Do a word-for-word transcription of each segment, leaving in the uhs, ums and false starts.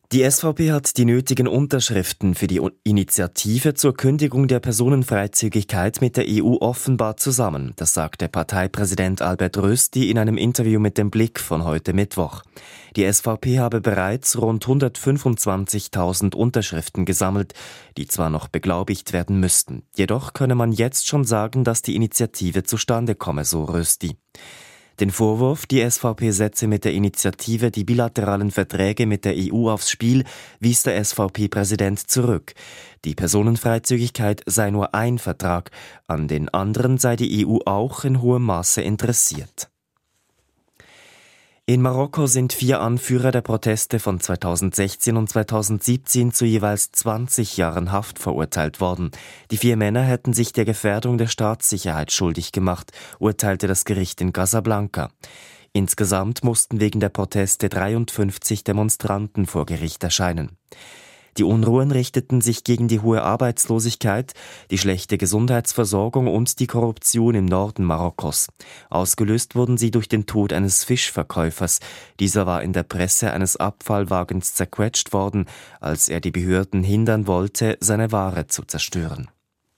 Die S V P hat die nötigen Unterschriften für die Initiative zur Kündigung der Personenfreizügigkeit mit der E U offenbar zusammen. Das sagte Parteipräsident Albert Rösti in einem Interview mit dem Blick von heute Mittwoch. Die S V P habe bereits rund hundertfünfundzwanzigtausend Unterschriften gesammelt, die zwar noch beglaubigt werden müssten. Jedoch könne man jetzt schon sagen, dass die Initiative zustande komme, so Rösti. Den Vorwurf, die S V P setze mit der Initiative die bilateralen Verträge mit der E U aufs Spiel, wies der S V P-Präsident zurück. Die Personenfreizügigkeit sei nur ein Vertrag, an den anderen sei die E U auch in hohem Maße interessiert. In Marokko sind vier Anführer der Proteste von zweitausendsechzehn und zweitausendsiebzehn zu jeweils zwanzig Jahren Haft verurteilt worden. Die vier Männer hätten sich der Gefährdung der Staatssicherheit schuldig gemacht, urteilte das Gericht in Casablanca. Insgesamt mussten wegen der Proteste dreiundfünfzig Demonstranten vor Gericht erscheinen. Die Unruhen richteten sich gegen die hohe Arbeitslosigkeit, die schlechte Gesundheitsversorgung und die Korruption im Norden Marokkos. Ausgelöst wurden sie durch den Tod eines Fischverkäufers. Dieser war in der Presse eines Abfallwagens zerquetscht worden, als er die Behörden hindern wollte, seine Ware zu zerstören.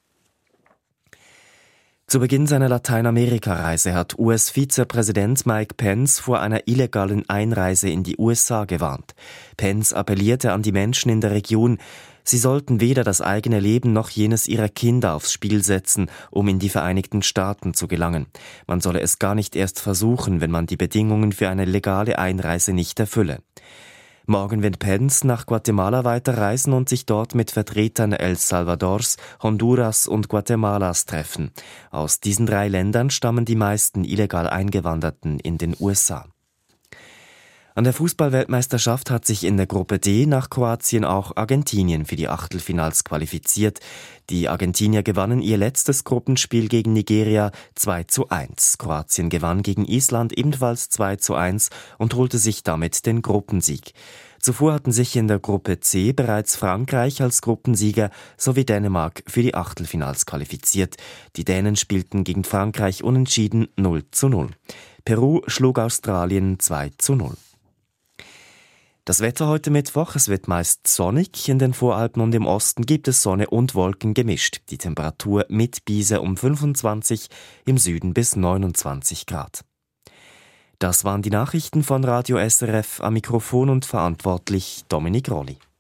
Zu Beginn seiner Lateinamerika-Reise hat U S-Vizepräsident Mike Pence vor einer illegalen Einreise in die U S A gewarnt. Pence appellierte an die Menschen in der Region, sie sollten weder das eigene Leben noch jenes ihrer Kinder aufs Spiel setzen, um in die Vereinigten Staaten zu gelangen. Man solle es gar nicht erst versuchen, wenn man die Bedingungen für eine legale Einreise nicht erfülle. Morgen wird Pence nach Guatemala weiterreisen und sich dort mit Vertretern El Salvadors, Honduras und Guatemalas treffen. Aus diesen drei Ländern stammen die meisten illegal Eingewanderten in den U S A. An der Fußballweltmeisterschaft hat sich in der Gruppe D nach Kroatien auch Argentinien für die Achtelfinals qualifiziert. Die Argentinier gewannen ihr letztes Gruppenspiel gegen Nigeria zwei zu eins. Kroatien gewann gegen Island ebenfalls zwei zu eins und holte sich damit den Gruppensieg. Zuvor hatten sich in der Gruppe C bereits Frankreich als Gruppensieger sowie Dänemark für die Achtelfinals qualifiziert. Die Dänen spielten gegen Frankreich unentschieden null zu null. Peru schlug Australien zwei zu null. Das Wetter heute Mittwoch, es wird meist sonnig, in den Voralpen und im Osten gibt es Sonne und Wolken gemischt. Die Temperatur mit Biese um fünfundzwanzig, im Süden bis neunundzwanzig Grad. Das waren die Nachrichten von Radio S R F, am Mikrofon und verantwortlich Dominik Rolli.